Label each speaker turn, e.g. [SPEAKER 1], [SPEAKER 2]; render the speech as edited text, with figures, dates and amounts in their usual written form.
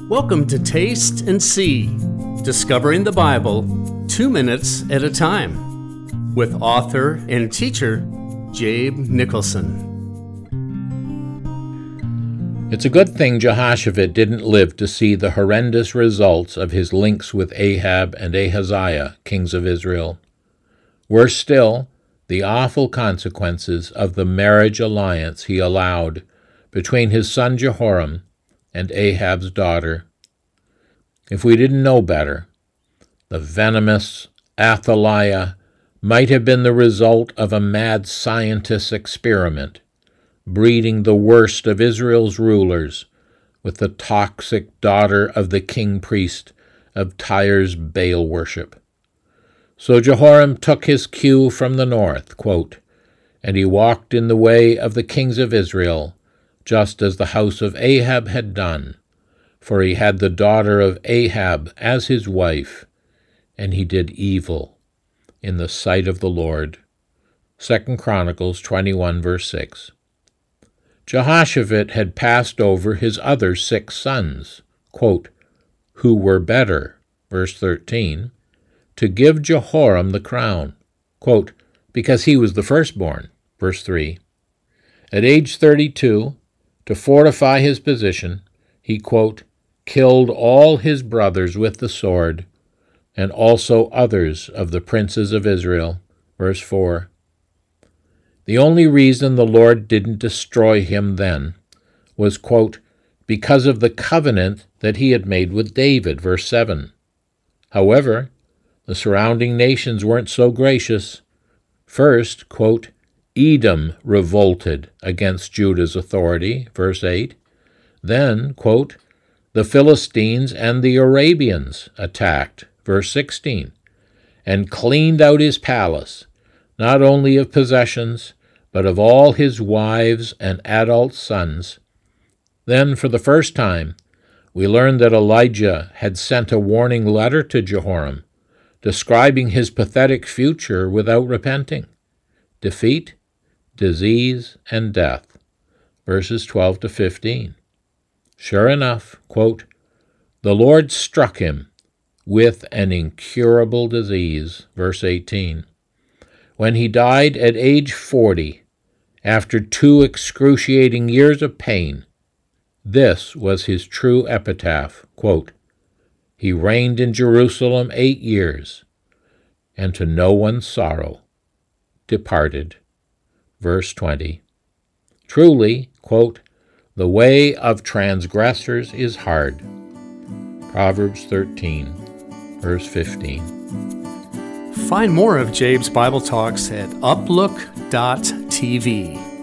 [SPEAKER 1] Welcome to Taste and See, discovering the Bible 2 minutes at a time, with author and teacher Jabe Nicholson.
[SPEAKER 2] It's a good thing Jehoshaphat didn't live to see the horrendous results of his links with Ahab and Ahaziah, kings of Israel. Worse still, the awful consequences of the marriage alliance he allowed between his son Jehoram and Ahab's daughter. If we didn't know better, the venomous Athaliah might have been the result of a mad scientist's experiment, breeding the worst of Israel's rulers with the toxic daughter of the king-priest of Tyre's Baal worship. So Jehoram took his cue from the north, quote, "And he walked in the way of the kings of Israel, just as the house of Ahab had done, for he had the daughter of Ahab as his wife, and he did evil in the sight of the Lord." 2 Chronicles 21, verse 6. Jehoshaphat had passed over his other 6 sons, quote, "who were better," verse 13, to give Jehoram the crown, quote, "because he was the firstborn," verse 3. At age 32, to fortify his position, he, quote, "killed all his brothers with the sword, and also others of the princes of Israel," verse 4. The only reason the Lord didn't destroy him then was, quote, "because of the covenant that he had made with David," verse 7. However, the surrounding nations weren't so gracious. First, quote, "Edom revolted against Judah's authority," verse 8. Then, quote, "the Philistines and the Arabians attacked," verse 16, "and cleaned out his palace, not only of possessions, but of all his wives and adult sons." Then, for the first time, we learn that Elijah had sent a warning letter to Jehoram, describing his pathetic future without repenting: defeat, disease, and death, verses 12 to 15. Sure enough, quote, "the Lord struck him with an incurable disease," verse 18. When he died at age 40, after 2 excruciating years of pain, this was his true epitaph, quote, "he reigned in Jerusalem 8 years, and to no one's sorrow departed," verse 20. Truly, quote, "the way of transgressors is hard," Proverbs 13, verse 15.
[SPEAKER 1] Find more of Jabe's Bible Talks at uplook.tv.